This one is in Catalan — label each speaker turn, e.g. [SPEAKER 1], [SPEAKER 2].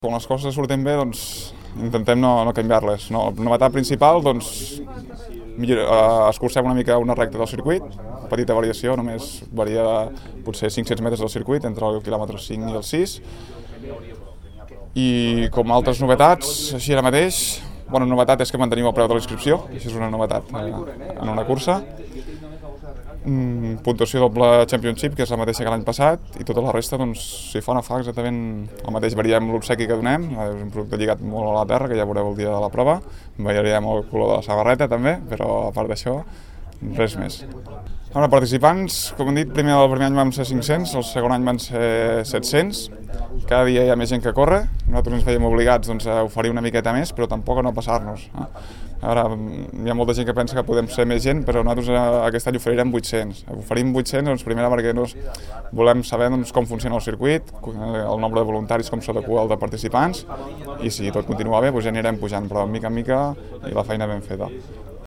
[SPEAKER 1] Quan les coses surten bé, doncs, intentem no canviar-les. No, la novetat principal, doncs, escurcem una mica una recta del circuit, petita variació, només varia de potser 500 metres del circuit, entre el quilòmetre 5 i el 6. I com altres novetats, així ara mateix, novetat és que mantenim el preu de l'inscripció, això és una novetat en una cursa. Puntuació doble Championship, que és la mateixa que l'any passat, i tota la resta, doncs, si fa o no fa exactament el mateix. Variem l'obsequi que donem, és un producte lligat molt a la terra, que ja veureu el dia de la prova. Variem el color de la samarreta també, però a part d'això, res més. Participants, com hem dit, el primer any vam ser 500, el segon any van ser 700. Cada dia hi ha més gent que corre, nosaltres ens veiem obligats a oferir una miqueta més, però tampoc a no passar-nos. Ara hi ha molta gent que pensa que podem ser més gent, però nosaltres aquest any oferirem 800. Oferim 800, primera perquè volem saber com funciona el circuit, el nombre de voluntaris com s'adequa al de participants, i si tot continua bé ja anirem pujant, però mica en mica i la feina ben feta.